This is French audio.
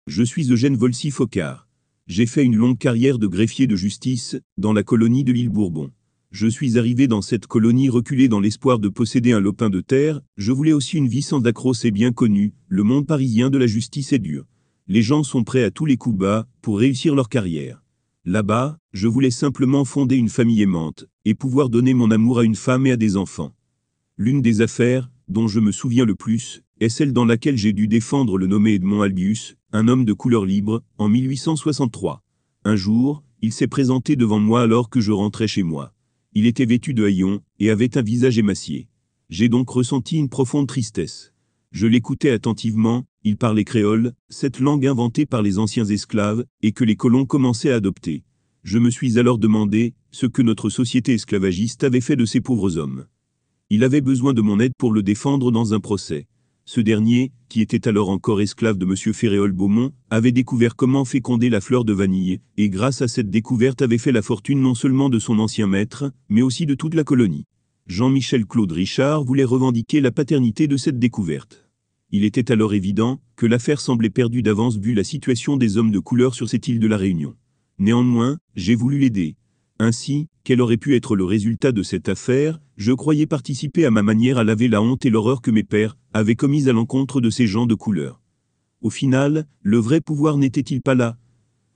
Je suis Eugène Volsi-Focard. J'ai fait une longue carrière de greffier de justice, dans la colonie de l'île Bourbon. Je suis arrivé dans cette colonie reculée dans l'espoir de posséder un lopin de terre, je voulais aussi une vie sans dacros et bien connu, le monde parisien de la justice est dur. Les gens sont prêts à tous les coups bas, pour réussir leur carrière. Là-bas, je voulais simplement fonder une famille aimante, et pouvoir donner mon amour à une femme et à des enfants. L'une des affaires, dont je me souviens le plus, est celle dans laquelle j'ai dû défendre le nommé Edmond Albius, un homme de couleur libre, en 1863. Un jour, il s'est présenté devant moi alors que je rentrais chez moi. Il était vêtu de haillons, et avait un visage émacié. J'ai donc ressenti une profonde tristesse. Je l'écoutais attentivement, il parlait créole, cette langue inventée par les anciens esclaves, et que les colons commençaient à adopter. Je me suis alors demandé ce que notre société esclavagiste avait fait de ces pauvres hommes. Il avait besoin de mon aide pour le défendre dans un procès. Ce dernier, qui était alors encore esclave de M. Féréol-Beaumont, avait découvert comment féconder la fleur de vanille, et grâce à cette découverte avait fait la fortune non seulement de son ancien maître, mais aussi de toute la colonie. Jean-Michel Claude Richard voulait revendiquer la paternité de cette découverte. Il était alors évident que l'affaire semblait perdue d'avance vu la situation des hommes de couleur sur cette île de la Réunion. Néanmoins, j'ai voulu l'aider. Ainsi, quel aurait pu être le résultat de cette affaire, je croyais participer à ma manière à laver la honte et l'horreur que mes pères avaient commise à l'encontre de ces gens de couleur. Au final, le vrai pouvoir n'était-il pas là,